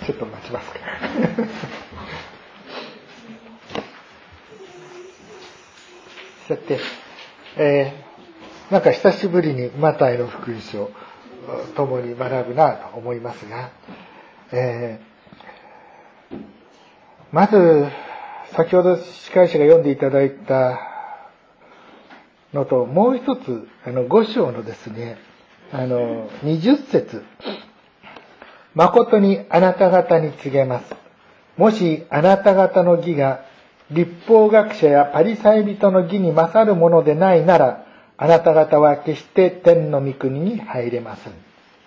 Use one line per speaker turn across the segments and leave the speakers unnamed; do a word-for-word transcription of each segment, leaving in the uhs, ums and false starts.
ちょっと待ちますか。さて、えー、なんか久しぶりにマタイの福音書を共に学ぶなと思いますが、えー、まず先ほど司会者が読んでいただいたのと、もう一つあのご章のですね、あのにじゅっ節、誠にあなた方に告げます。もしあなた方の義が律法学者やパリサイ人の義に勝るものでないなら、あなた方は決して天の御国に入れません。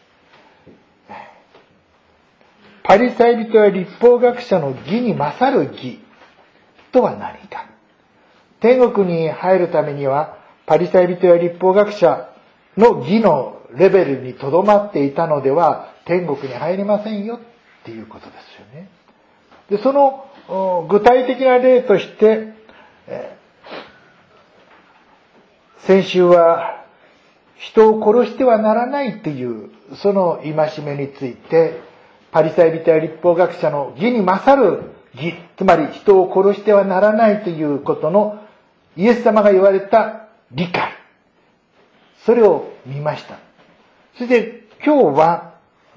パリサイ人や律法学者の義に勝る義とは何か。天国に入るためには、パリサイ人や律法学者の義のレベルにとどまっていたのでは、天国に入れませんよっていうことですよね。で、その具体的な例として、えー、先週は人を殺してはならないというその戒めについて、パリサイ人や律法学者の義に勝る義、つまり人を殺してはならないということのイエス様が言われた理解、それを見ました。そして今日は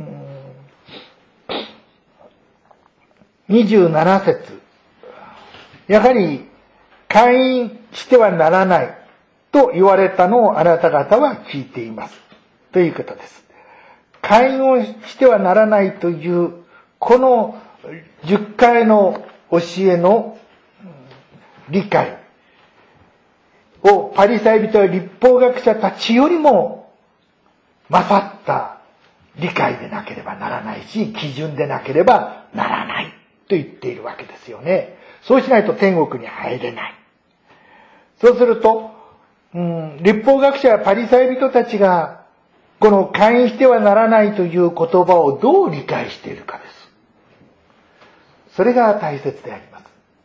にじゅうなな節、やはり姦淫してはならないと言われたのをあなた方は聞いていますということです。姦淫をしてはならないというこのじゅっかいの教えの理解をパリサイ人や律法学者たちよりも勝った理解でなければならないし、基準でなければならないと言っているわけですよね。そうしないと天国に入れない。そうすると、うん、律法学者やパリサイ人たちがこの姦淫してはならないという言葉をどう理解しているかです。それが大切であります。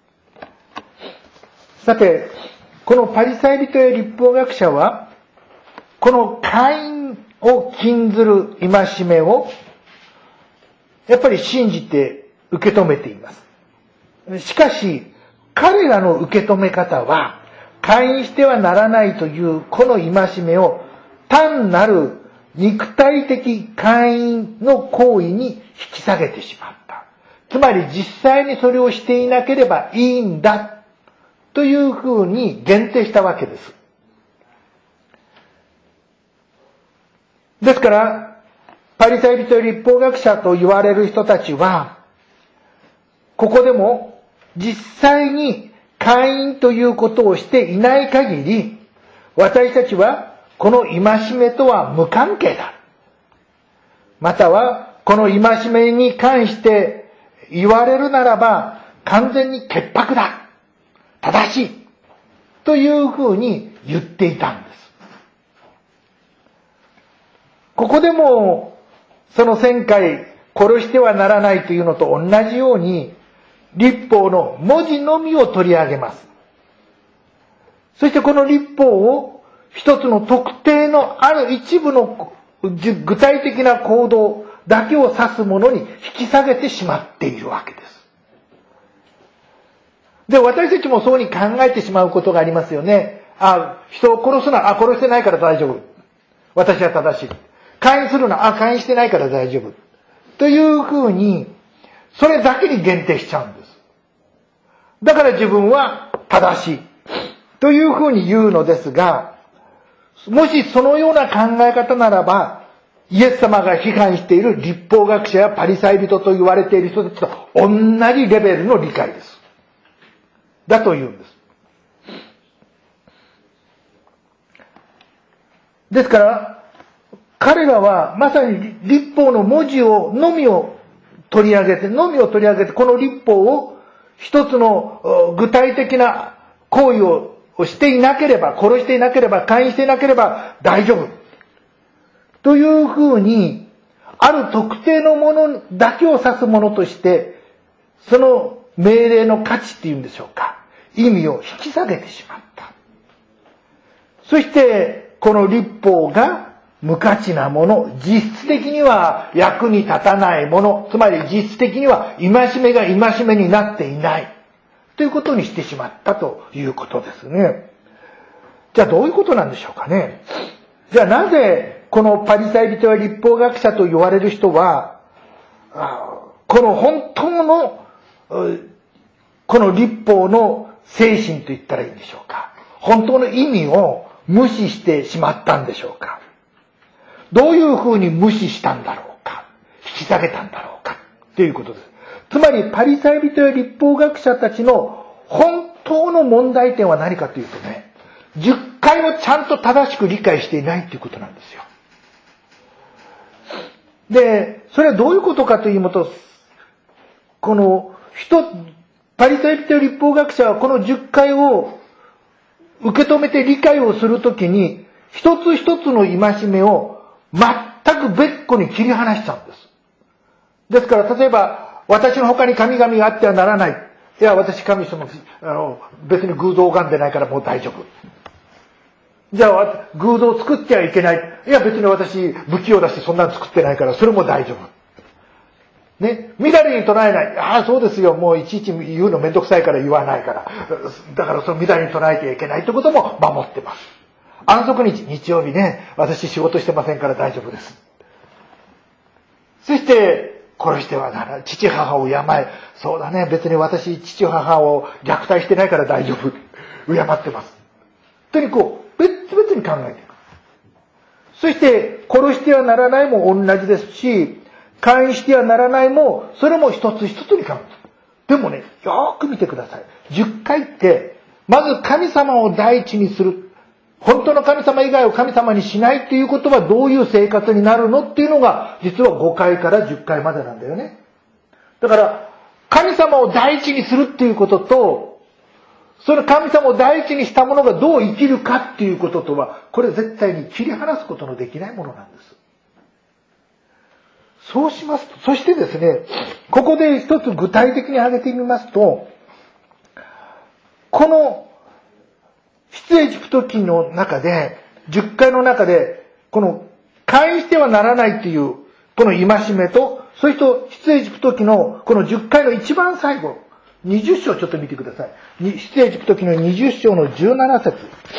さて、このパリサイ人や律法学者はこの姦淫を禁ずる戒めをやっぱり信じて受け止めています。しかし彼らの受け止め方は、姦淫してはならないというこの戒めを単なる肉体的姦淫の行為に引き下げてしまった。つまり実際にそれをしていなければいいんだというふうに限定したわけです。ですからパリサイ人や律法学者と言われる人たちは、ここでも実際に姦淫ということをしていない限り、私たちはこの戒めとは無関係だ。またはこの戒めに関して言われるならば完全に潔白だ、正しいというふうに言っていたんです。ここでもそのせんかい殺してはならないというのと同じように、律法の文字のみを取り上げます。そしてこの律法を一つの特定のある一部の具体的な行動だけを指すものに引き下げてしまっているわけです。で、私たちもそうに考えてしまうことがありますよね。あ、人を殺すな、あ、殺してないから大丈夫。私は正しい。姦淫するな、あ、姦淫してないから大丈夫。というふうに、それだけに限定しちゃうんです。だから自分は正しい。というふうに言うのですが、もしそのような考え方ならば、イエス様が批判している律法学者やパリサイ人と言われている人たちと同じレベルの理解です。だと言うんです。ですから、彼らはまさに律法の文字をのみを取り上げて、のみを取り上げて、この律法を一つの具体的な行為をしていなければ、殺していなければ、姦淫していなければ大丈夫。というふうに、ある特定のものだけを指すものとして、その命令の価値っていうんでしょうか、意味を引き下げてしまった。そして、この律法が無価値なもの、実質的には役に立たないもの、つまり実質的には戒めが戒めになっていないということにしてしまったということですね。じゃあどういうことなんでしょうかね。じゃあなぜこのパリサイ人や律法学者と言われる人は、この本当のこの律法の精神と言ったらいいんでしょうか。本当の意味を無視してしまったんでしょうか。どういうふうに無視したんだろうか。引き下げたんだろうか。ということです。つまりパリサイ人や律法学者たちの本当の問題点は何かというとね、じゅっかいをちゃんと正しく理解していないということなんですよ。で、それはどういうことかというと、この人、パリサイ人や律法学者はこのじゅっかいを受け止めて理解をするときに、一つ一つの戒めを全く別個に切り離しちゃうんです。ですから、例えば、私の他に神々があってはならない。いや、私神様、あの、別に偶像を拝んでないからもう大丈夫。じゃあ、偶像を作ってはいけない。いや、別に私、不器用だし、そんなの作ってないから、それも大丈夫。ね。みだりに捉えない。ああ、そうですよ。もういちいち言うのめんどくさいから言わないから。だからそのみだりに捉えてはいけないということも守ってます。安息日、日曜日ね、私仕事してませんから大丈夫です。そして、殺してはならない。父母を敬え。そうだね。別に私、父母を虐待してないから大丈夫。敬ってます。とにかく、別々に考えていく。そして、殺してはならないも同じですし、姦淫してはならないも、それも一つ一つに考えていく。でもね、よーく見てください。じゅっかいって、まず神様を第一にする。本当の神様以外を神様にしないっていうことはどういう生活になるのっていうのが、実はごかいからじゅっかいまでなんだよね。だから、神様を第一にするっていうことと、その神様を第一にしたものがどう生きるかっていうこととは、これ絶対に切り離すことのできないものなんです。そうしますと、そしてですね、ここで一つ具体的に挙げてみますと、この出エジプト記の中で、じゅっかいの中で、この姦淫してはならないっていう、この戒めと、それと出エジプト記のこのじゅっかいの一番最後、にじゅっ章ちょっと見てください。出エジプト記のにじゅっ章のじゅうなな節。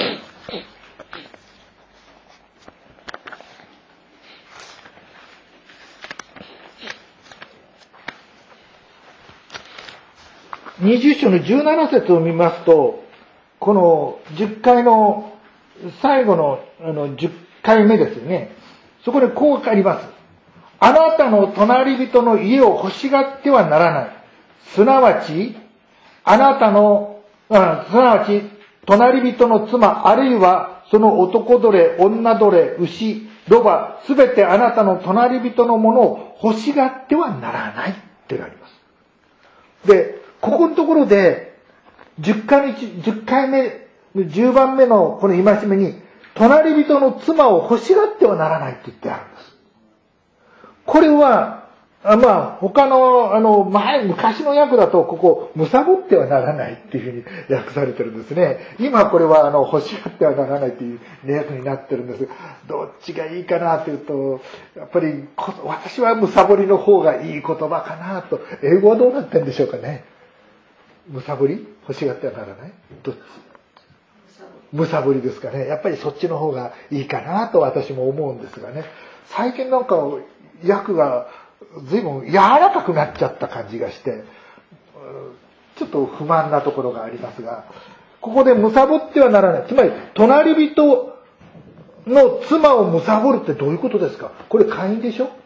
にじゅっ章のじゅうなな節を見ますと、このじゅっかいの最後のあのじゅっかいめですよね。そこでこうあります。あなたの隣人の家を欲しがってはならない。すなわち、あなたの、あすなわち、隣人の妻、あるいはその男奴隷、女奴隷、牛、ロバ、すべてあなたの隣人のものを欲しがってはならないってあります。で、ここのところで、じゅっかいめ、じゅうばんめのこの戒めに、隣人の妻を欲しがってはならないって言ってあるんです。これは、まあ、他の、あの、前、昔の訳だと、ここ、貪ってはならないっていうふうに訳されてるんですね。今これは、あの、欲しがってはならないっていう訳になってるんです。どっちがいいかなというと、やっぱり、私は貪りの方がいい言葉かなと。英語はどうなってんでしょうかね。貪り？欲しがってはならない？どっち？貪りですかね。やっぱりそっちの方がいいかなと私も思うんですがね。最近なんか訳が随分柔らかくなっちゃった感じがして、ちょっと不満なところがありますが、ここで貪ってはならない。つまり、隣人の妻を貪るってどういうことですか？これ姦淫でしょ？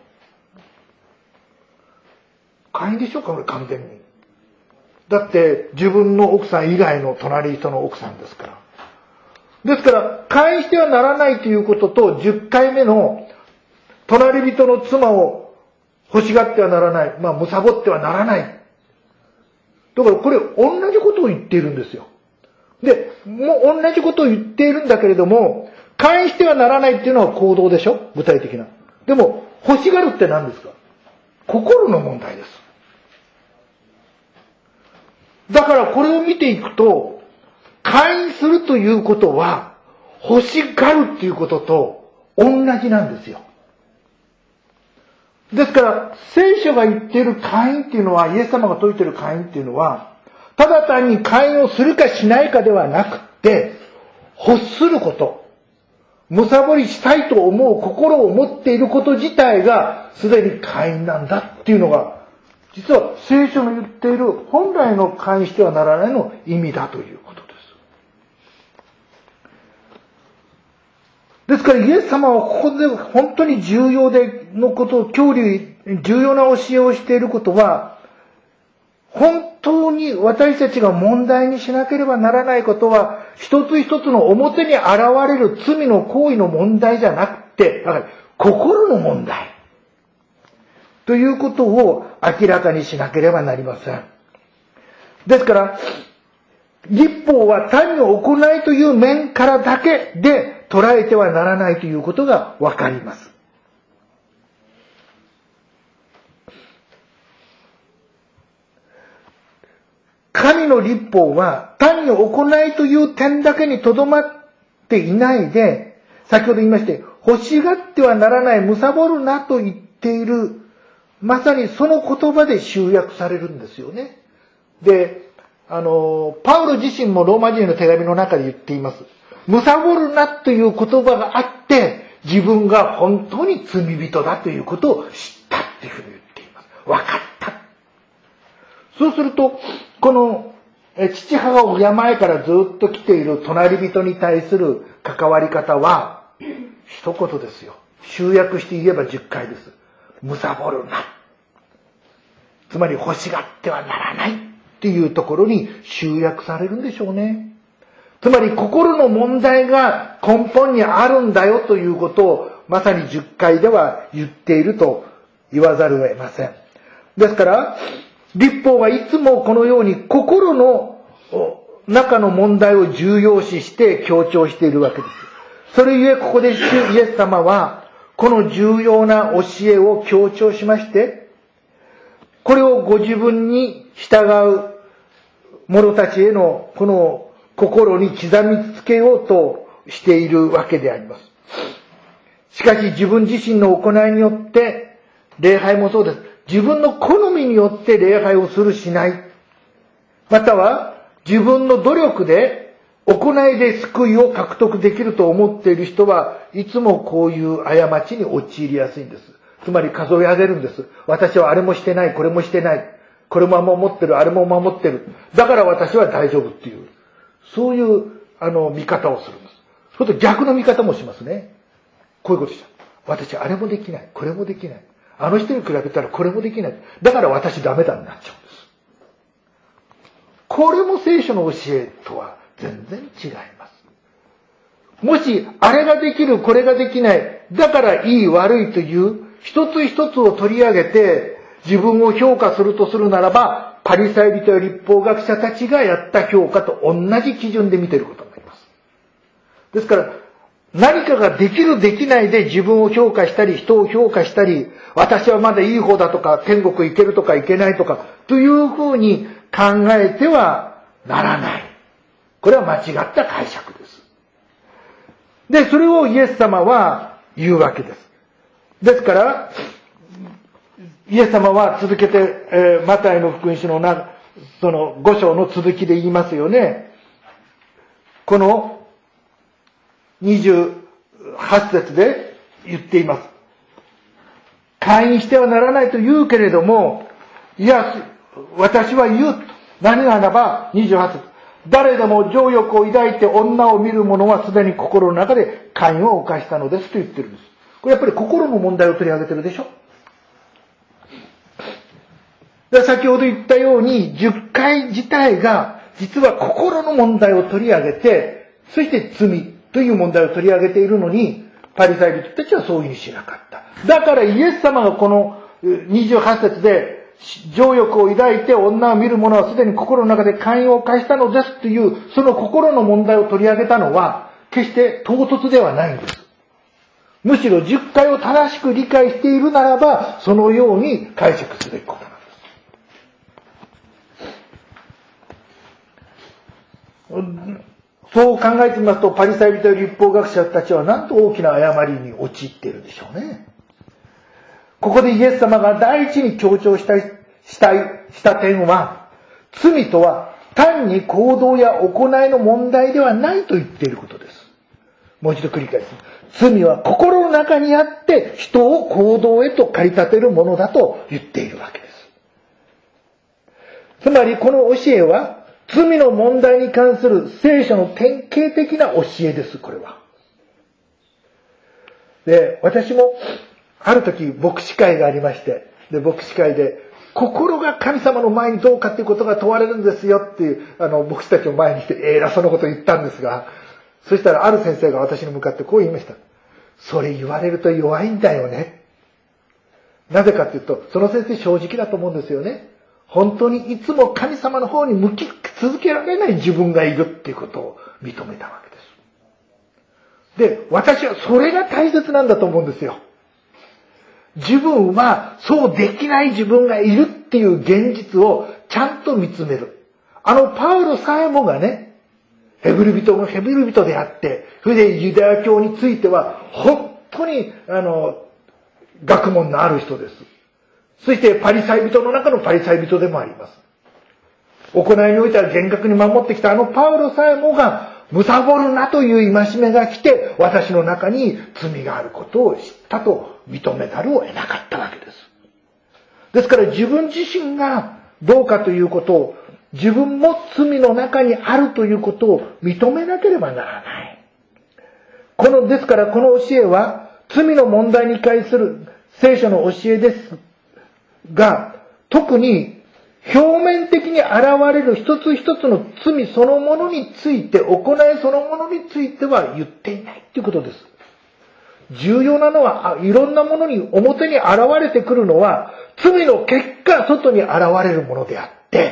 姦淫でしょ？これ完全に。だって自分の奥さん以外の隣人の奥さんですから。ですから、姦淫してはならないということと、じゅっかいめの隣人の妻を欲しがってはならない。まあ、貪ってはならない。だからこれ同じことを言っているんですよ。で、もう同じことを言っているんだけれども、姦淫してはならないっていうのは行動でしょ？具体的な。でも、欲しがるって何ですか？心の問題です。だからこれを見ていくと、姦淫するということは、欲しがるっていうことと同じなんですよ。ですから、聖書が言っている会員っていうのは、イエス様が説いている会員っていうのは、ただ単に会員をするかしないかではなくて、欲すること、むさぼりしたいと思う心を持っていること自体が、すでに会員なんだっていうのが、実は聖書の言っている本来の会員してはならないの意味だということです。ですからイエス様はここで本当に重要でのことを、教理、重要な教えをしていることは、本当に私たちが問題にしなければならないことは、一つ一つの表に現れる罪の行為の問題じゃなくて、だから心の問題ということを明らかにしなければなりません。ですから、律法は単に行いという面からだけで捉えてはならないということがわかります。神の律法は単に行いという点だけにとどまっていないで、先ほど言いまして、欲しがってはならない、貪るなと言っている、まさにその言葉で集約されるんですよね。で、あの、パウロ自身もローマ人の手紙の中で言っています。貪るなという言葉があって、自分が本当に罪人だということを知ったっていうふうに言っています。分かった。そうすると、この父母を病からずっと来ている隣人に対する関わり方は、一言ですよ。集約して言えばじゅっかいです。貪るな。つまり欲しがってはならないっていうところに集約されるんでしょうね。つまり心の問題が根本にあるんだよということをまさにじゅっかいでは言っていると言わざるを得ません。ですから、律法はいつもこのように心の中の問題を重要視して強調しているわけです。それゆえここで主イエス様はこの重要な教えを強調しまして、これをご自分に従う者たちへのこの心に刻みつけようとしているわけであります。しかし自分自身の行いによって、礼拝もそうです。自分の好みによって礼拝をするしない。または自分の努力で行いで救いを獲得できると思っている人はいつもこういう過ちに陥りやすいんです。つまり数え上げるんです。私はあれもしてない、これもしてない。これも守ってる、あれも守ってる。だから私は大丈夫っていう。そういう、あの、見方をするんです。それと逆の見方もしますね。こういうことした。私あれもできない、これもできない。あの人に比べたらこれもできない。だから私ダメだになっちゃうんです。これも聖書の教えとは全然違います。もし、あれができる、これができない、だからいい悪いという一つ一つを取り上げて自分を評価するとするならば、パリサイ人や律法学者たちがやった評価と同じ基準で見ていることになります。ですから、何かができるできないで自分を評価したり人を評価したり、私はまだいい方だとか天国行けるとか行けないとかというふうに考えてはならない。これは間違った解釈です。で、それをイエス様は言うわけです。ですから、イエス様は続けて、えー、マタイの福音書のな、そのご章の続きで言いますよね。このにじゅうはち節で言っています。会員してはならないと言うけれども、いや、私は言う。何ならば、にじゅうはち節。誰でも情欲を抱いて女を見る者はすでに心の中で会員を犯したのですと言ってるんです。これやっぱり心の問題を取り上げてるでしょ。で、先ほど言ったように、じゅっかい自体が実は心の問題を取り上げて、そして罪という問題を取り上げているのに、パリサイ人たちはそういうふうにしなかった。だからイエス様がこのにじゅうはち節で、情欲を抱いて女を見る者はすでに心の中で会員を犯したのですという、その心の問題を取り上げたのは、決して唐突ではないんです。むしろじゅっかいを正しく理解しているならば、そのように解釈すべきことなんです。 そう考えてみますと、パリサイ人や律法学者たちはなんと大きな誤りに陥っているんでしょうね。ここでイエス様が第一に強調したい、したい、した点は、罪とは単に行動や行いの問題ではないと言っていることです。もう一度繰り返す。罪は心の中にあって人を行動へと駆り立てるものだと言っているわけです。つまりこの教えは罪の問題に関する聖書の典型的な教えです、これは。で、私もある時牧師会がありまして、で、牧師会で心が神様の前にどうかっていうことが問われるんですよっていう、あの、牧師たちを前にして偉そうなことを言ったんですが、そしたらある先生が私に向かってこう言いました。それ言われると弱いんだよね。なぜかっていうと、その先生正直だと思うんですよね。本当にいつも神様の方に向き続けられない自分がいるっていうことを認めたわけです。で、私はそれが大切なんだと思うんですよ。自分はそうできない自分がいるっていう現実をちゃんと見つめる。あのパウロさえもがね、ヘブル人のヘブル人であって、それでユダヤ教については本当にあの学問のある人です。そしてパリサイ人の中のパリサイ人でもあります。行いにおいては厳格に守ってきたあのパウロさえもが、貪るなという戒めが来て、私の中に罪があることを知ったと認めざるを得なかったわけです。ですから自分自身がどうかということを、自分も罪の中にあるということを認めなければならない。この、ですからこの教えは、罪の問題に関する聖書の教えですが、特に表面的に現れる一つ一つの罪そのものについて、行いそのものについては言っていないということです。重要なのは、いろんなものに表に現れてくるのは、罪の結果外に現れるものであって、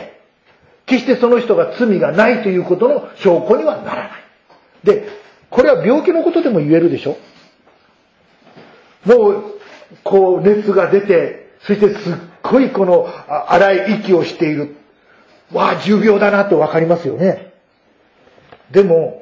決してその人が罪がないということの証拠にはならない。で、これは病気のことでも言えるでしょ。もう、こう熱が出て、そしてすっごいこの荒い息をしている。わあ、重病だなってわかりますよね。でも、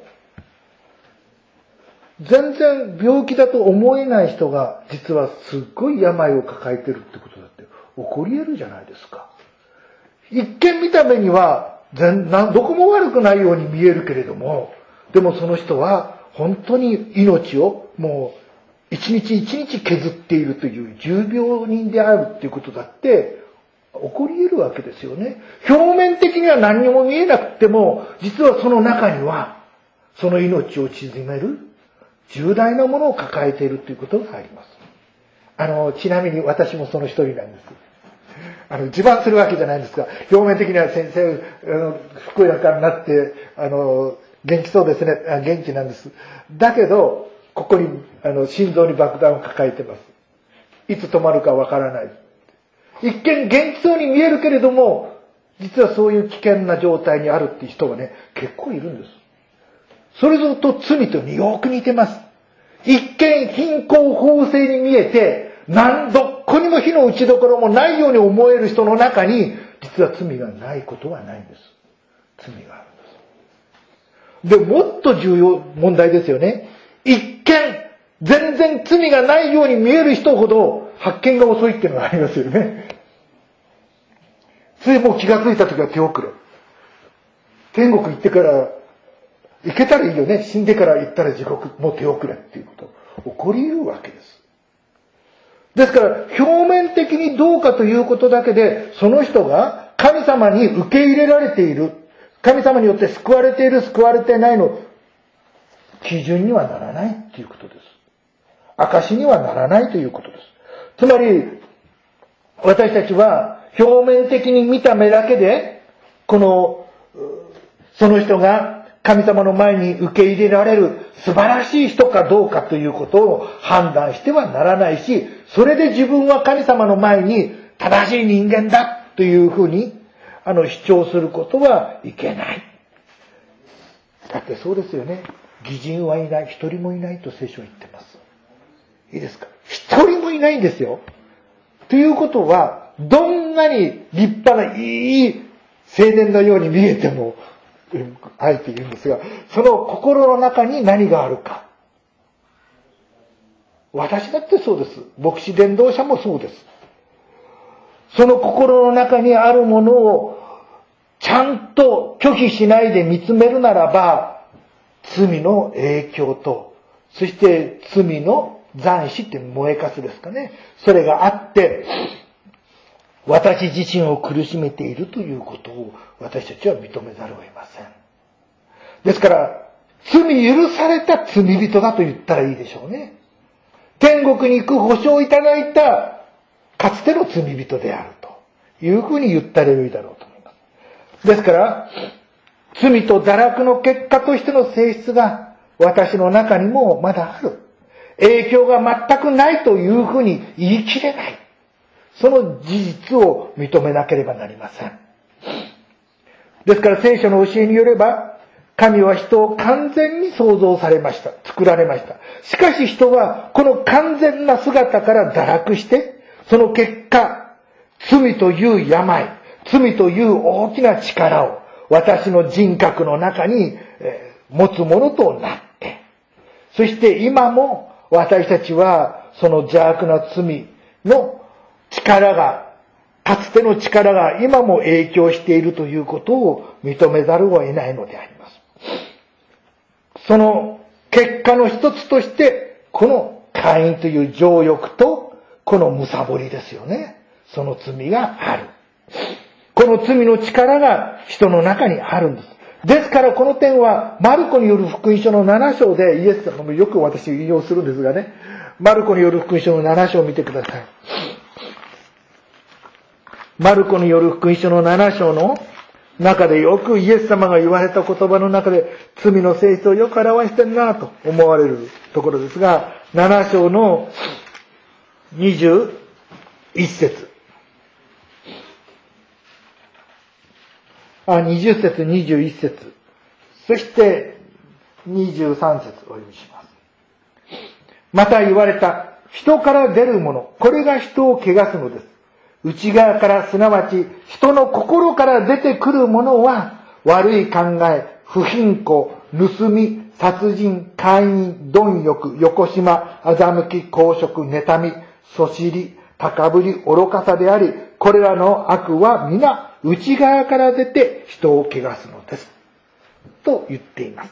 全然病気だと思えない人が実はすっごい病を抱えてるってことだって起こり得るじゃないですか。一見見た目には全どこも悪くないように見えるけれども、でもその人は本当に命をもう一日一日削っているという重病人であるっていうことだって起こり得るわけですよね。表面的には何にも見えなくても、実はその中にはその命を縮める重大なものを抱えているということがあります。あのちなみに私もその一人なんです。あの自慢するわけじゃないんですが、表面的には先生あの健やかになってあの元気そうですね、あ元気なんです。だけどここにあの心臓に爆弾を抱えてます。いつ止まるかわからない。一見元気そうに見えるけれども、実はそういう危険な状態にあるっていう人がね、結構いるんです。それぞと罪とよく似てます。一見貧困法制に見えて、何どこにも火の打ちどころもないように思える人の中に、実は罪がないことはないんです。罪があるんです。で、もっと重要問題ですよね。一見全然罪がないように見える人ほど発見が遅いっていうのがありますよね。ついもう気がついた時は手遅れ。天国行ってから行けたらいいよね。死んでから行ったら地獄、もう手遅れっていうこと起こり得るわけです。ですから表面的にどうかということだけで、その人が神様に受け入れられている、神様によって救われている救われていないの基準にはならないということです。証にはならないということです。つまり私たちは表面的に見た目だけで、このその人が神様の前に受け入れられる素晴らしい人かどうかということを判断してはならないし、それで自分は神様の前に正しい人間だというふうにあの主張することはいけない。だってそうですよね。義人はいない、一人もいないと聖書は言ってます。いいですか？一人もいないんですよ。ということは、どんなに立派ないい青年のように見えても、 あえて言うんですが、その心の中に何があるか。私だってそうです。牧師伝道者もそうです。その心の中にあるものをちゃんと拒否しないで見つめるならば、罪の影響と、そして罪の残死って燃えかすですかね。それがあって、私自身を苦しめているということを私たちは認めざるを得ません。ですから、罪許された罪人だと言ったらいいでしょうね。天国に行く保証をいただいた、かつての罪人であるというふうに言ったらよいだろうと思います。ですから、罪と堕落の結果としての性質が私の中にもまだある。影響が全くないというふうに言い切れない。その事実を認めなければなりません。ですから聖書の教えによれば、神は人を完全に創造されました。作られました。しかし人はこの完全な姿から堕落して、その結果、罪という病、罪という大きな力を私の人格の中に持つものとなって、そして今も私たちはその邪悪な罪の力が、かつての力が今も影響しているということを認めざるを得ないのであります。その結果の一つとして、このカインという情欲と、このむさぼりですよね。その罪がある。この罪の力が人の中にあるんです。ですからこの点は、マルコによる福音書のなな章で、イエス様もよく私引用するんですがね、マルコによる福音書のなな章を見てください。マルコによる福音書のなな章の中でよくイエス様が言われた言葉の中で罪の性質をよく表してるなと思われるところですが、なな章のにじゅういっ節。あ、にじゅっ節、にじゅういっ節。そしてにじゅうさん節お読みします。また言われた。人から出るもの。これが人を汚すのです。内側から、すなわち人の心から出てくるものは、悪い考え、不貧困、盗み、殺人、姦淫、貪欲、横島、欺き、公職、妬み、そしり、高ぶり、愚かさであり、これらの悪は皆内側から出て人を汚すのです。と言っています。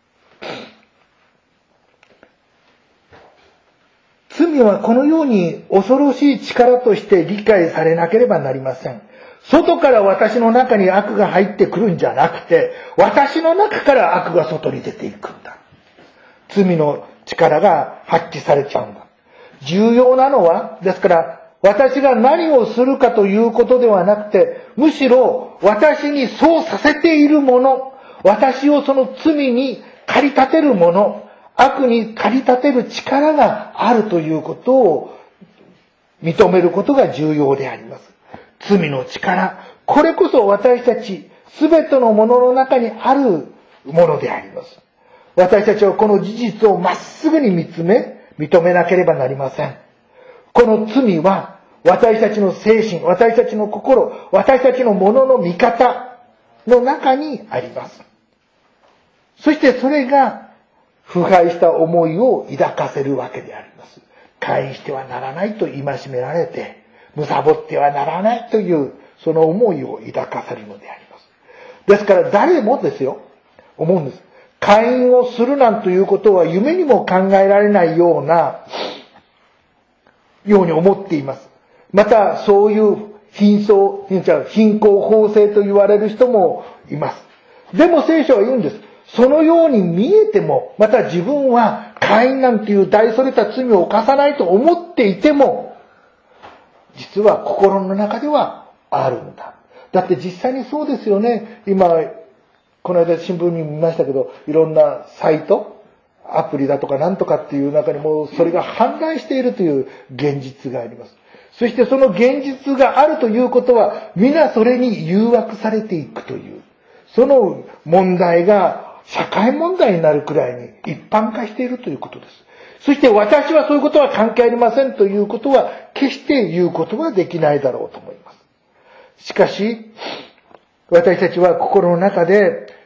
罪はこのように恐ろしい力として理解されなければなりません。外から私の中に悪が入ってくるんじゃなくて、私の中から悪が外に出ていくんだ。罪の力が発揮されちゃうんだ。重要なのは、ですから、私が何をするかということではなくて、むしろ私にそうさせているもの、私をその罪に駆り立てるもの、悪に駆り立てる力があるということを認めることが重要であります。罪の力、これこそ私たちすべてのものの中にあるものであります。私たちはこの事実をまっすぐに見つめ、認めなければなりません。この罪は私たちの精神、私たちの心、私たちのものの見方の中にあります。そしてそれが腐敗した思いを抱かせるわけであります。姦淫してはならないと戒められて、貪ってはならないというその思いを抱かせるのであります。ですから誰もですよ、思うんです。姦淫をするなんということは夢にも考えられないような、ように思っています。またそういう貧相、貧困法制と言われる人もいます。でも聖書は言うんです。そのように見えても、また自分は姦淫なんていう大それた罪を犯さないと思っていても、実は心の中ではあるんだ。だって実際にそうですよね。今、この間新聞に見ましたけど、いろんなサイト、アプリだとかなんとかっていう中にもそれが氾濫しているという現実があります。そしてその現実があるということは、皆それに誘惑されていくという、その問題が社会問題になるくらいに一般化しているということです。そして私はそういうことは関係ありませんということは決して言うことはできないだろうと思います。しかし、私たちは心の中で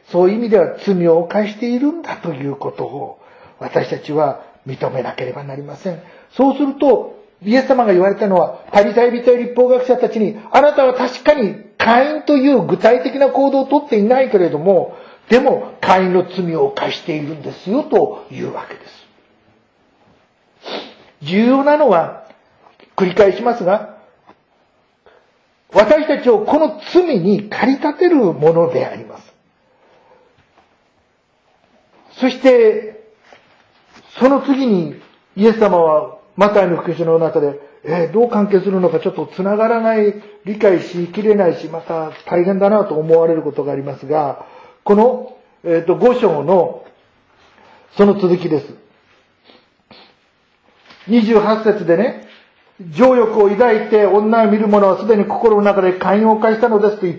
そういう意味では罪を犯しているんだということを私たちは認めなければなりません。そうすると、イエス様が言われたのは、パリサイ人や律法学者たちに、あなたは確かに会員という具体的な行動をとっていないけれども、でも会員の罪を犯しているんですよというわけです。重要なのは、繰り返しますが、私たちをこの罪に駆り立てるものであります。そして、その次にイエス様はマタイの福音書の中で、えー、どう関係するのかちょっとつながらない、理解しきれないし、また大変だなと思われることがありますが、この、えーと、ご章のその続きです。にじゅうはち節でね、情欲を抱いて女を見る者はすでに心の中で姦淫を犯したのですと言って、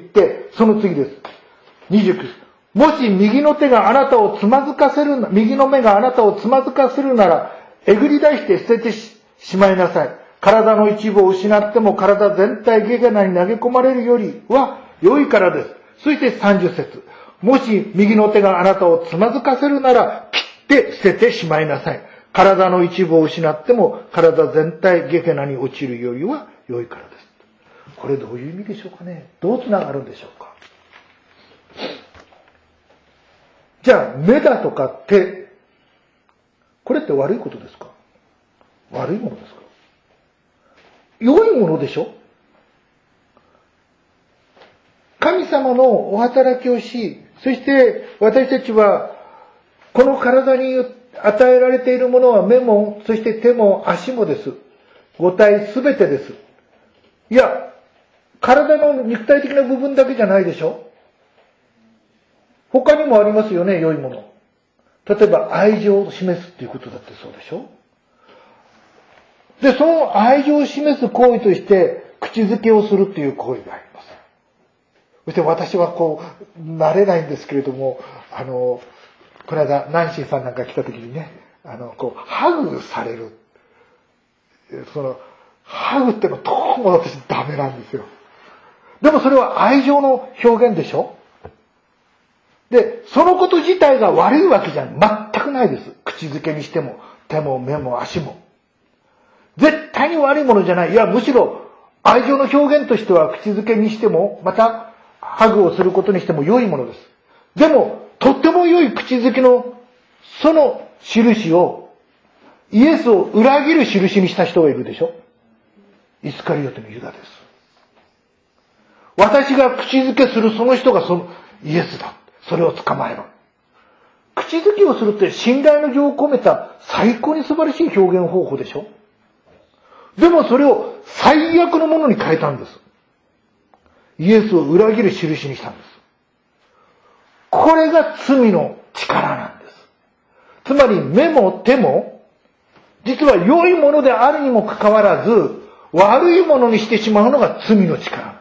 その次です。にじゅうきゅう節。もし右の手があなたをつまずかせる、右の目があなたをつまずかせるなら、えぐり出して捨てて し, しまいなさい。体の一部を失っても体全体ゲゲナに投げ込まれるよりは良いからです。そしてさんじゅう節。もし右の手があなたをつまずかせるなら、切って捨ててしまいなさい。体の一部を失っても体全体ゲゲナに落ちるよりは良いからです。これどういう意味でしょうかね。どうつながるんでしょうか。じゃあ目だとか手、これって悪いことですか？悪いものですか？良いものでしょ？神様のお働きをし、そして私たちはこの体に与えられているものは目も、そして手も足もです。五体すべてです。いや、体の肉体的な部分だけじゃないでしょ？他にもありますよね、良いもの。例えば愛情を示すっていうことだってそうでしょ？で、その愛情を示す行為として口づけをするっていう行為があります。そして私はこう慣れないんですけれども、あのこの間ナンシーさんなんか来た時にね、あのこうハグされる、そのハグってのはどうも私ダメなんですよ。でもそれは愛情の表現でしょ。で、そのこと自体が悪いわけじゃ全くないです。口づけにしても手も目も足も絶対に悪いものじゃない。いや、むしろ愛情の表現としては口づけにしても、またハグをすることにしても良いものです。でもとっても良い口づけのその印をイエスを裏切る印にした人がいるでしょ。イスカリオテのユダです。私が口づけするその人がそのイエスだ。それを捕まえろ。口づけをするって信頼の情を込めた最高に素晴らしい表現方法でしょ。でもそれを最悪のものに変えたんです。イエスを裏切る印にしたんです。これが罪の力なんです。つまり目も手も実は良いものであるにもかかわらず悪いものにしてしまうのが罪の力なんです。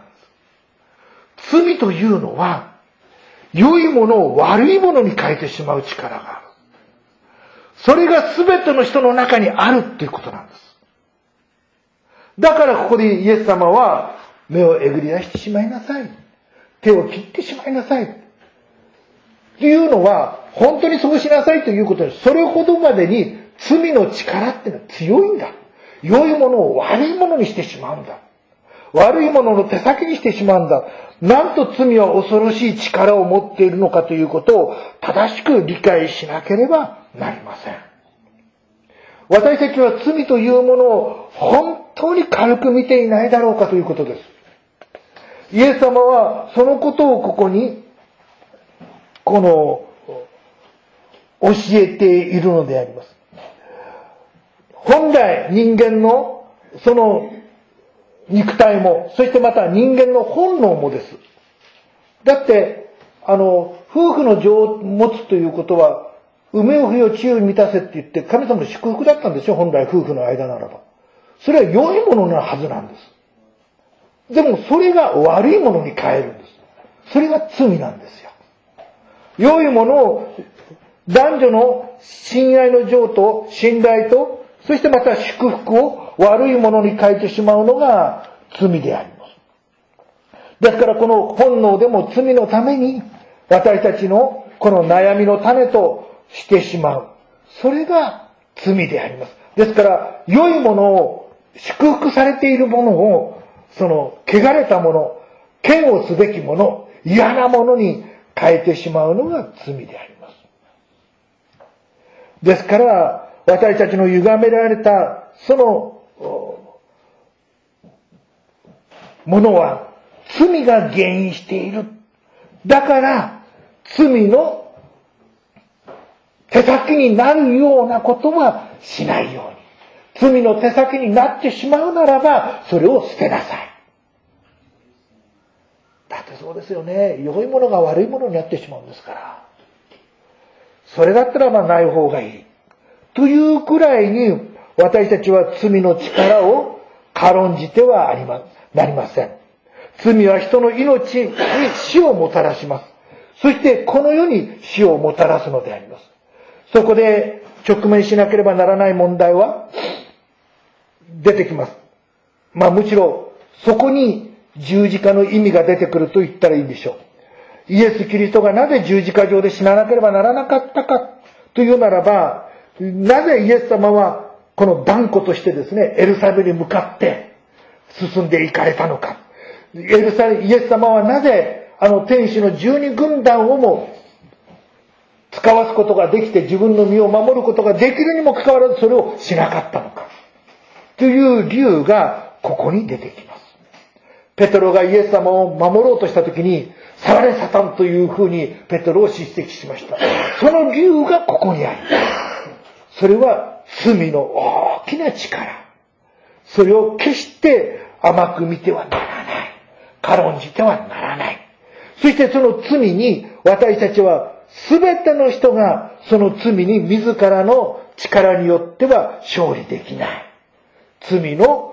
罪というのは良いものを悪いものに変えてしまう力がある。それが全ての人の中にあるっていうことなんです。だからここでイエス様は目をえぐり出してしまいなさい。手を切ってしまいなさい。っていうのは本当にそうしなさいということです。それほどまでに罪の力ってのは強いんだ。良いものを悪いものにしてしまうんだ。悪いものの手先にしてしまうんだ。なんと罪は恐ろしい力を持っているのかということを正しく理解しなければなりません。私たちは罪というものを本当に軽く見ていないだろうかということです。イエス様はそのことをここにこの教えているのであります。本来人間のその肉体も、そしてまた人間の本能もです。だってあの夫婦の情を持つということは産めを増よ知恵を満たせって言って神様の祝福だったんですよ。本来夫婦の間ならばそれは良いものなはずなんです。でもそれが悪いものに変えるんです。それが罪なんですよ。良いものを男女の親愛の情と信頼と、そしてまた祝福を悪いものに変えてしまうのが罪であります。ですからこの本能でも罪のために私たちのこの悩みの種としてしまう。それが罪であります。ですから、良いものを、祝福されているものを、その、汚れたもの、嫌悪すべきもの、嫌なものに変えてしまうのが罪であります。ですから、私たちの歪められた、その、ものは、罪が原因している。だから、罪の手先になるようなことはしないように。罪の手先になってしまうならば、それを捨てなさい。だってそうですよね。良いものが悪いものになってしまうんですから。それだったらまあない方がいい。というくらいに、私たちは罪の力を軽んじてはありま、なりません。罪は人の命に死をもたらします。そしてこの世に死をもたらすのであります。そこで直面しなければならない問題は出てきます。まあむしろそこに十字架の意味が出てくると言ったらいいんでしょう。イエス・キリストがなぜ十字架上で死ななければならなかったかというならば、なぜイエス様はこの断固としてですね、エルサレムに向かって進んでいかれたのか。エルサレム、イエス様はなぜあの天使の十二軍団をも使わすことができて自分の身を守ることができるにもかかわらずそれをしなかったのか。という理由がここに出てきます。ペテロがイエス様を守ろうとしたときに、触れサタンというふうにペテロを叱責しました。その理由がここにあります。それは罪の大きな力。それを決して甘く見てはならない。軽んじてはならない。そしてその罪に私たちは全ての人がその罪に自らの力によっては勝利できない。罪の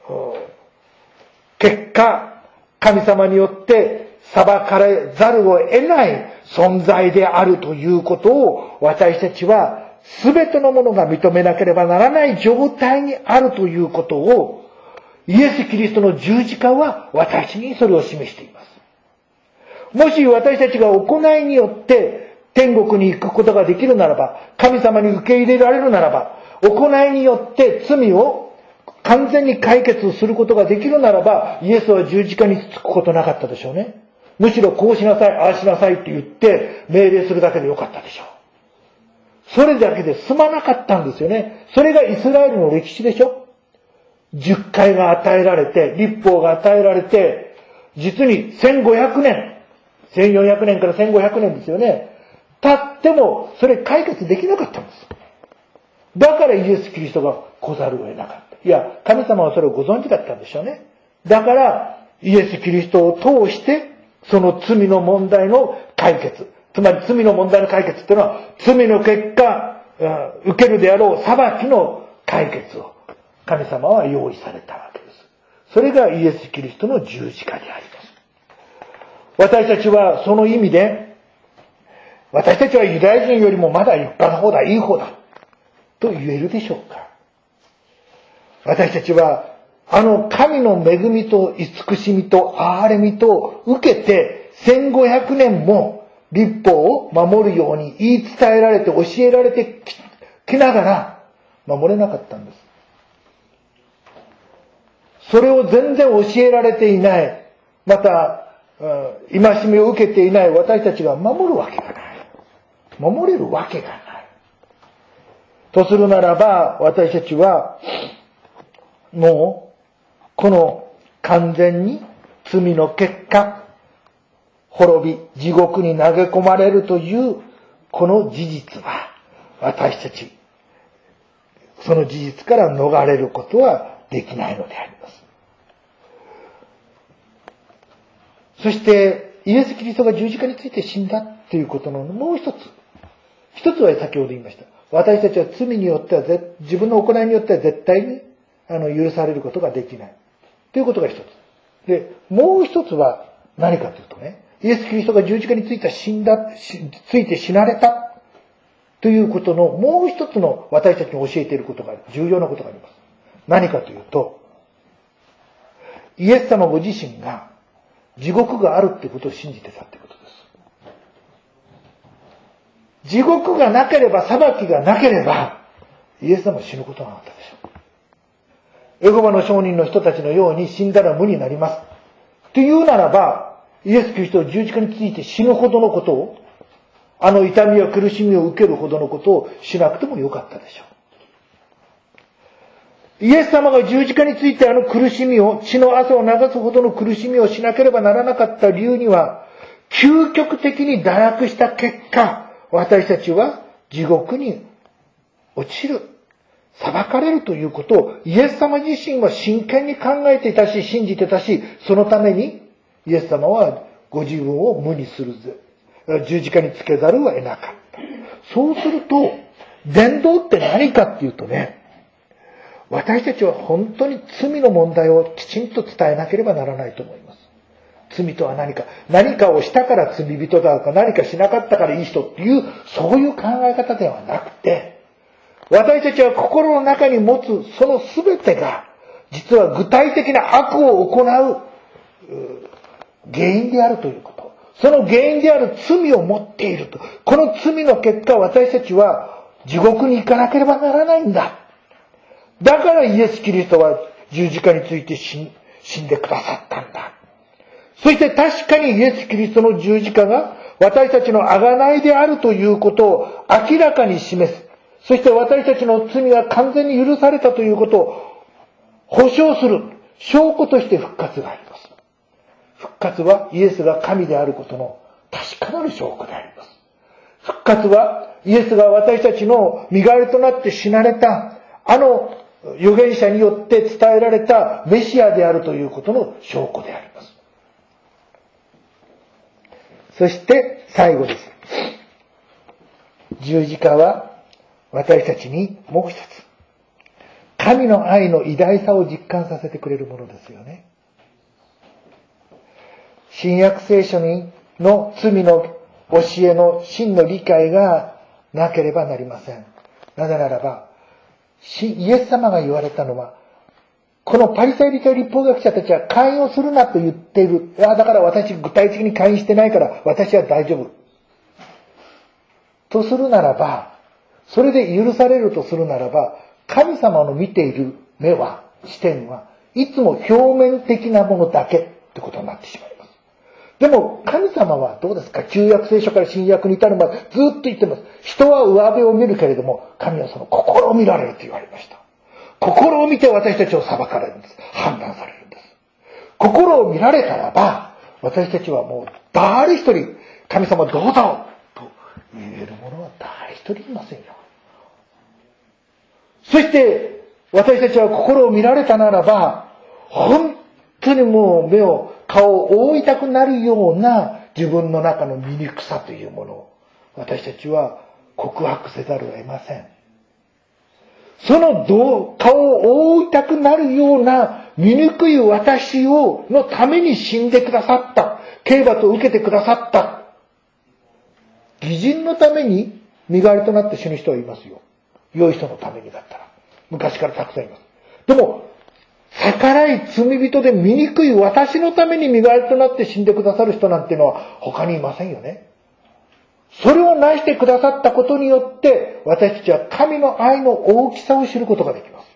結果、神様によって裁かれざるを得ない存在であるということを私たちは全てのものが認めなければならない状態にあるということをイエス・キリストの十字架は私にそれを示しています。もし私たちが行いによって天国に行くことができるならば、神様に受け入れられるならば、行いによって罪を完全に解決することができるならば、イエスは十字架につくことなかったでしょうね。むしろこうしなさい、ああしなさいって言って命令するだけでよかったでしょう。それだけで済まなかったんですよね。それがイスラエルの歴史でしょ。十戒が与えられて、律法が与えられて、実にせんごひゃくねん、せんよんひゃくねんからせんごひゃくねんですよね。経ってもそれ解決できなかったんです。だからイエス・キリストが来ざるを得なかった。いや、神様はそれをご存知だったんでしょうね。だからイエス・キリストを通してその罪の問題の解決、つまり罪の問題の解決っていうのは罪の結果、受けるであろう裁きの解決を神様は用意されたわけです。それがイエス・キリストの十字架であります。私たちはその意味で、私たちはユダヤ人よりもまだ立派な方だ、いい方だ、と言えるでしょうか。私たちは、あの神の恵みと慈しみと憐れみと受けて、せんごひゃくねんも律法を守るように言い伝えられて教えられてきながら、守れなかったんです。それを全然教えられていない、また、戒めを受けていない私たちが守るわけがない。守れるわけがない。とするならば、私たちは、もう、この完全に罪の結果、滅び、地獄に投げ込まれるという、この事実は、私たち、その事実から逃れることはできないのであります。そして、イエス・キリストが十字架について死んだということのもう一つ。一つは先ほど言いました。私たちは罪によっては、自分の行いによっては絶対にあの許されることができない。ということが一つ。で、もう一つは何かというとね、イエス・キリストが十字架について死んだ、ついて死なれたということのもう一つの私たちに教えていることがある。重要なことがあります。何かというと、イエス様ご自身が地獄があるってことを信じてたってことです。 地獄がなければ、裁きがなければ、イエス様は死ぬことなかったでしょう。エホバの証人の人たちのように死んだら無になります。というならば、イエス・キリストを十字架について死ぬほどのことを、あの痛みや苦しみを受けるほどのことをしなくてもよかったでしょう。イエス様が十字架についてあの苦しみを、血の汗を流すほどの苦しみをしなければならなかった理由には、究極的に堕落した結果、私たちは地獄に落ちる、裁かれるということをイエス様自身は真剣に考えていたし、信じてたし、そのためにイエス様はご自分を無にするぜ。十字架につけざるを得なかった。そうすると、伝道って何かっていうとね、私たちは本当に罪の問題をきちんと伝えなければならないと思います。罪とは何か、何かをしたから罪人だとか、何かしなかったからいい人っていう、そういう考え方ではなくて、私たちは心の中に持つその全てが、実は具体的な悪を行う原因であるということ。その原因である罪を持っていると。この罪の結果、私たちは地獄に行かなければならないんだ。だからイエス・キリストは十字架について死んでくださったんだ。そして確かにイエス・キリストの十字架が私たちの贖いであるということを明らかに示す。そして私たちの罪が完全に許されたということを保証する証拠として復活があります。復活はイエスが神であることの確かなる証拠であります。復活はイエスが私たちの身代わりとなって死なれたあの預言者によって伝えられたメシアであるということの証拠であります。そして最後です。十字架は私たちにもう一つ、神の愛の偉大さを実感させてくれるものですよね。新約聖書にの罪の教えの真の理解がなければなりません。なぜならば、イエス様が言われたのは、このパリサイ人や律法学者たちは会員をするなと言っている。いや、だから私具体的に会員してないから私は大丈夫。とするならば、それで許されるとするならば、神様の見ている目は、視点はいつも表面的なものだけってことになってしまいます。でも神様はどうですか？旧約聖書から新約に至るまでずっと言ってます。人は上辺を見るけれども、神はその心を見られると言われました。心を見て私たちを裁かれるんです。判断されるんです。心を見られたらば、私たちはもう誰一人、神様どうぞと言える者は誰一人いませんよ。そして私たちは心を見られたならば、本当にもう目を、顔を覆いたくなるような自分の中の醜さというものを私たちは告白せざるを得ません。その顔を覆いたくなるような醜い私をのために死んでくださった。刑罰を受けてくださった。義人のために身代わりとなって死ぬ人はいますよ。良い人のためにだったら。昔からたくさんいます。でも、逆らい罪人で醜い私のために身代わりとなって死んでくださる人なんていうのは他にいませんよね。それをなしてくださったことによって、私たちは神の愛の大きさを知ることができます。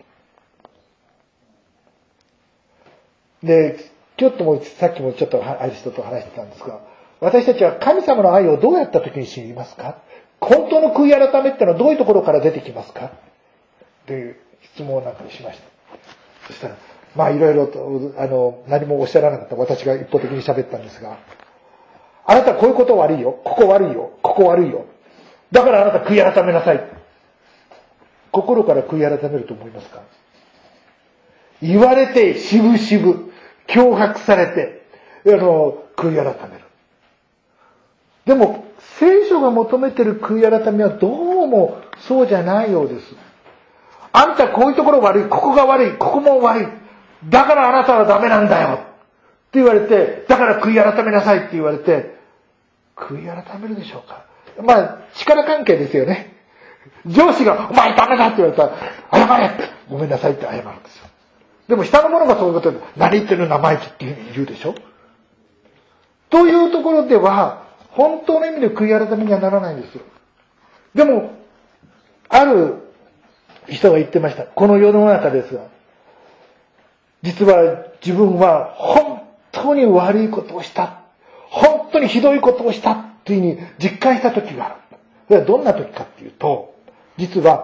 で、ちょっともうさっきもちょっとある人と話してたんですが、私たちは神様の愛をどうやった時に知りますか？本当の悔い改めってのはどういうところから出てきますか？という質問をなんかしました。そしたら、まあいろいろと、あの、何もおっしゃらなかった私が一方的に喋ったんですが、あなたこういうこと悪いよ。ここ悪いよ。ここ悪いよ。だからあなた悔い改めなさい。心から悔い改めると思いますか？言われて、しぶしぶ、脅迫されて、あの、悔い改める。でも、聖書が求めている悔い改めはどうもそうじゃないようです。あんたこういうところ悪い。ここが悪い。ここも悪い。だからあなたはダメなんだよ。って言われて、だから悔い改めなさいって言われて、悔い改めるでしょうか？まあ、力関係ですよね。上司が、お前ダメだって言われたら、謝れって、ごめんなさいって謝るんですよ。でも下の者がそういうことで、何言ってる生意気っていうふうに言うでしょ？というところでは、本当の意味で悔い改めにはならないんですよ。 でも、ある人が言ってました。この世の中ですが、実は自分は本当に悪いことをした。本当にひどいことをしたというふうに実感した時がある。それはどんな時かっていうと、実は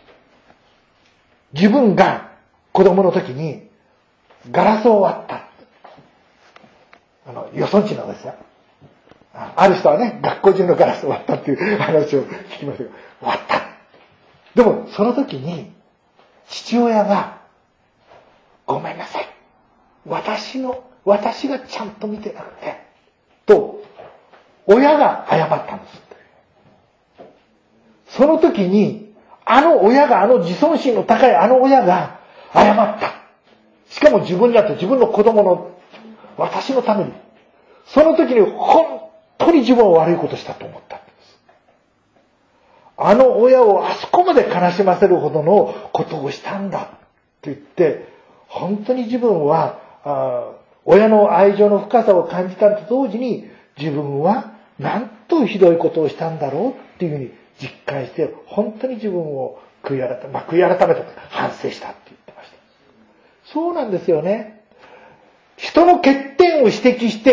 自分が子供の時にガラスを割った。あの、よそんちのですよ。ある人はね、学校中のガラスを割ったっていう話を聞きましたけど、割った。でも、その時に、父親が、ごめんなさい。私の、私がちゃんと見てなくて、と、親が謝ったんです。その時に、あの親が、あの自尊心の高いあの親が謝った。しかも自分にあって自分の子供の、私のために。その時に本当に自分は悪いことしたと思ったんです。あの親をあそこまで悲しませるほどのことをしたんだって言って、本当に自分は、あ親の愛情の深さを感じたと同時に、自分はなんとひどいことをしたんだろうっていうふうに実感して、本当に自分を悔い改め、まあ、悔い改めたと反省したって言ってました。そうなんですよね。人の欠点を指摘して、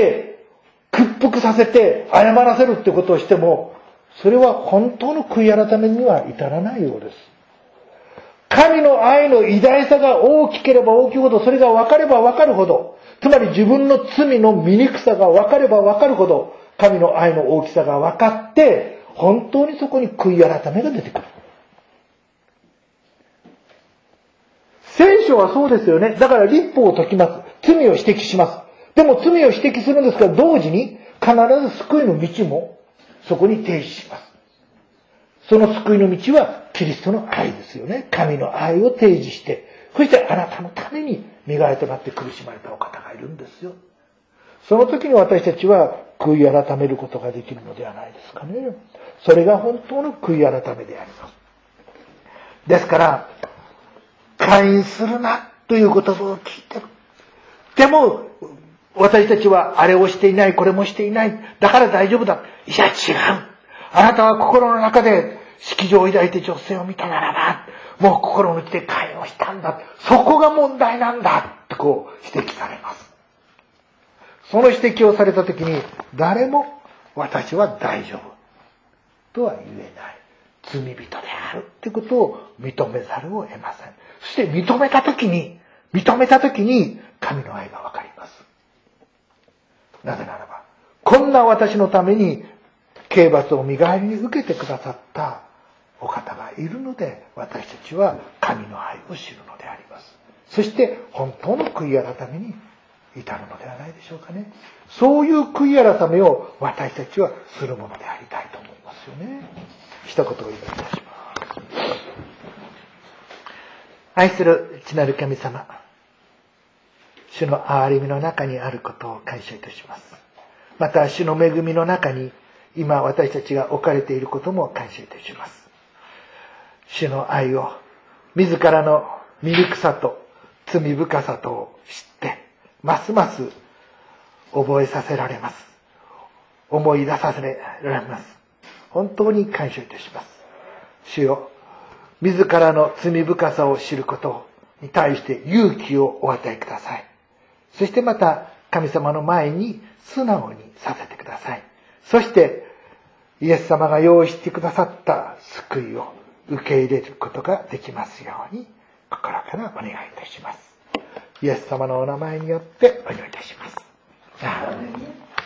屈服させて謝らせるってことをしても、それは本当の悔い改めには至らないようです。神の愛の偉大さが大きければ大きいほど、それが分かれば分かるほど、つまり自分の罪の醜さが分かれば分かるほど、神の愛の大きさが分かって、本当にそこに悔い改めが出てくる。聖書はそうですよね。だから律法を解きます。罪を指摘します。でも罪を指摘するんですから同時に必ず救いの道もそこに提示します。その救いの道はキリストの愛ですよね。神の愛を提示して、そしてあなたのために身代わりとなって苦しまれたお方がいるんですよ。その時に私たちは悔い改めることができるのではないですかね。それが本当の悔い改めであります。ですから、姦淫するなという言葉を聞いてる。でも、私たちはあれをしていない、これもしていない。だから大丈夫だ。いや違う。あなたは心の中で色情を抱いて女性を見たならば、もう心の内で姦淫をしたんだ。そこが問題なんだ。ってこう指摘されます。その指摘をされたときに、誰も私は大丈夫とは言えない。罪人であるってことを認めざるを得ません。そして認めたときに、認めたときに神の愛がわかります。なぜならば、こんな私のために刑罰を身代わりに受けてくださったお方がいるので、私たちは神の愛を知るのであります。そして本当の悔い改めに至るのではないでしょうかね。そういう悔い改めを私たちはするものでありたいと思いますよね。一言お祈りいたします。愛する父なる神様、主の憐れみの中にあることを感謝いたします。また主の恵みの中に今私たちが置かれていることも感謝いたします。主の愛を自らの醜さと罪深さとを知ってますます覚えさせられます。思い出させられます。本当に感謝いたします。主よ、自らの罪深さを知ることに対して勇気をお与えください。そしてまた神様の前に素直にさせてください。そしてイエス様が用意してくださった救いを受け入れることができますように心からお願いいたします。イエス様のお名前によってお祈りいたします。